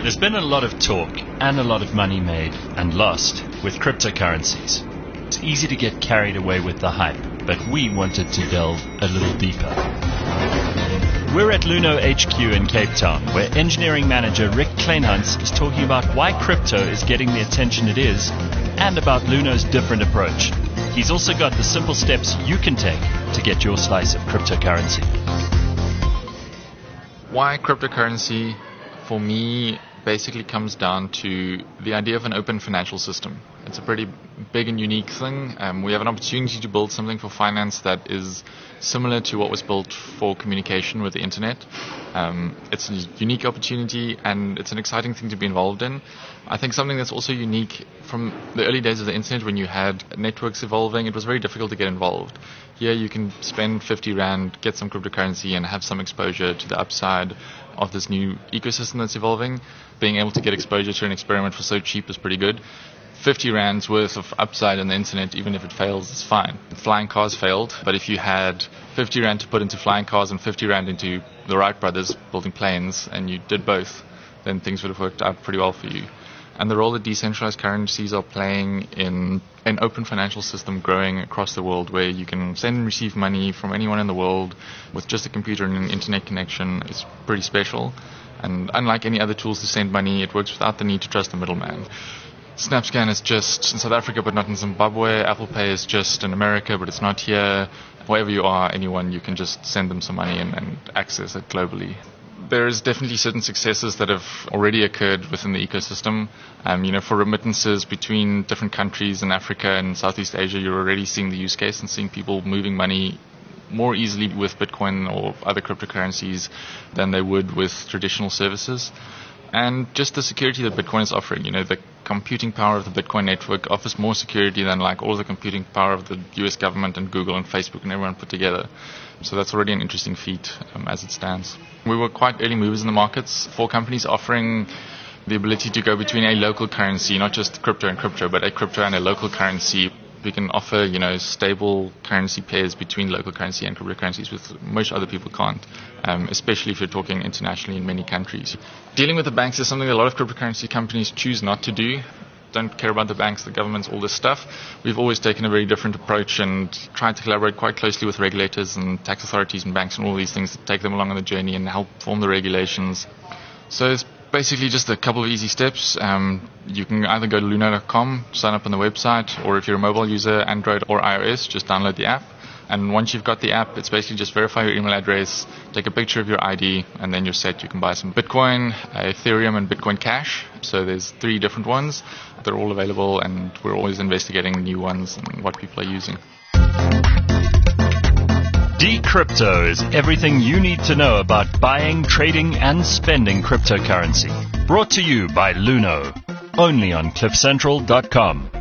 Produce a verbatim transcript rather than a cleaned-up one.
There's been a lot of talk and a lot of money made and lost with cryptocurrencies. It's easy to get carried away with the hype, but we wanted to delve a little deeper. We're at Luno H Q in Cape Town, where engineering manager Rick Kleinhans is talking about why crypto is getting the attention it is and about Luno's different approach. He's also got the simple steps you can take to get your slice of cryptocurrency. Why cryptocurrency, for me, basically comes down to the idea of an open financial system. It's a pretty big and unique thing. Um, we have an opportunity to build something for finance that is similar to what was built for communication with the internet. Um, it's a unique opportunity and it's an exciting thing to be involved in. I think something that's also unique from the early days of the internet, when you had networks evolving, it was very difficult to get involved. Here you can spend fifty rand, get some cryptocurrency and have some exposure to the upside of this new ecosystem that's evolving. Being able to get exposure to an experiment for so cheap is pretty good. fifty rands worth of upside on the internet, even if it fails, is fine. Flying cars failed, but if you had fifty rand to put into flying cars and fifty rand into the Wright brothers building planes, and you did both, then things would have worked out pretty well for you. And the role that decentralized currencies are playing in an open financial system growing across the world, where you can send and receive money from anyone in the world with just a computer and an internet connection, is pretty special. And unlike any other tools to send money, it works without the need to trust the middleman. SnapScan is just in South Africa but not in Zimbabwe. Apple Pay is just in America but it's not here. Wherever you are, anyone, you can just send them some money and, and access it globally. There is definitely certain successes that have already occurred within the ecosystem. Um, you know, for remittances between different countries in Africa and Southeast Asia, you're already seeing the use case and seeing people moving money more easily with Bitcoin or other cryptocurrencies than they would with traditional services. And just the security that Bitcoin is offering, you know, the computing power of the Bitcoin network offers more security than like all the computing power of the U S government and Google and Facebook and everyone put together. So that's already an interesting feat um, as it stands. We were quite early movers in the markets for companies offering the ability to go between a local currency, not just crypto and crypto, but a crypto and a local currency. We can offer, you know, stable currency pairs between local currency and cryptocurrencies, which most other people can't, um, especially if you're talking internationally in many countries. Dealing with the banks is something that a lot of cryptocurrency companies choose not to do. Don't care about the banks, the governments, all this stuff. We've always taken a very different approach and tried to collaborate quite closely with regulators and tax authorities and banks and all these things to take them along on the journey and help form the regulations. So it's basically just a couple of easy steps. Um, you can either go to luno dot com, sign up on the website, or if you're a mobile user, Android or iOS, just download the app. And once you've got the app, it's basically just verify your email address, take a picture of your I D, and then you're set. You can buy some Bitcoin, Ethereum, and Bitcoin Cash. So there's three different ones. They're all available, and we're always investigating new ones and what people are using. Decrypto is everything you need to know about buying, trading, and spending cryptocurrency. Brought to you by Luno, only on cliff central dot com.